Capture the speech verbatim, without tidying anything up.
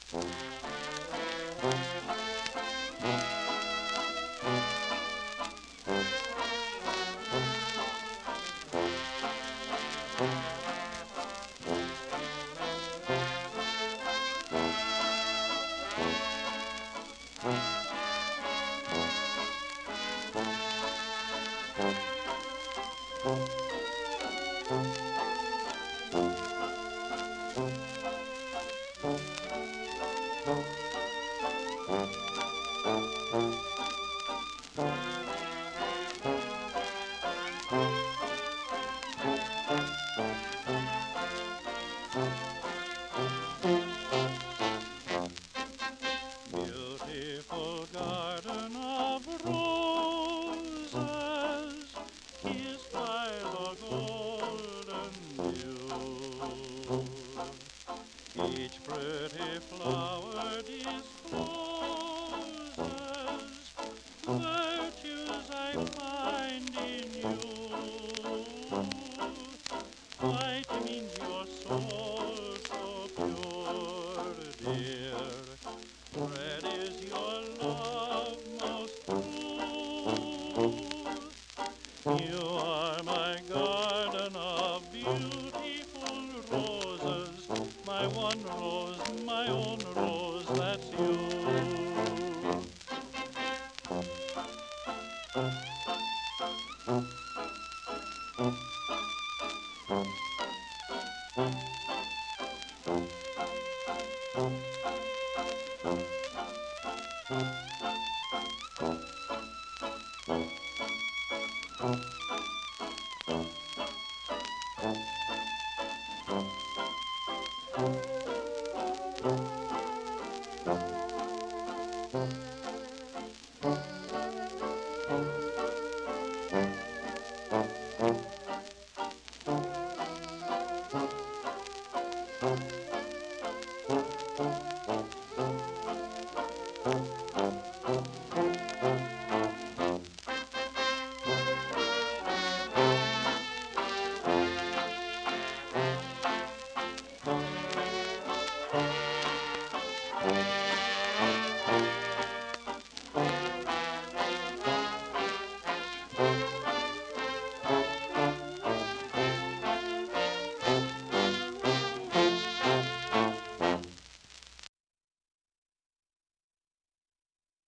Beautiful garden of roses, kissed by the golden dew. Each pretty flower discloses virtues I find in you. Whitenings your soul so pure, dear. Red is your love most true. You are my garden of beautiful roses, my one rose, my own rose, that's you.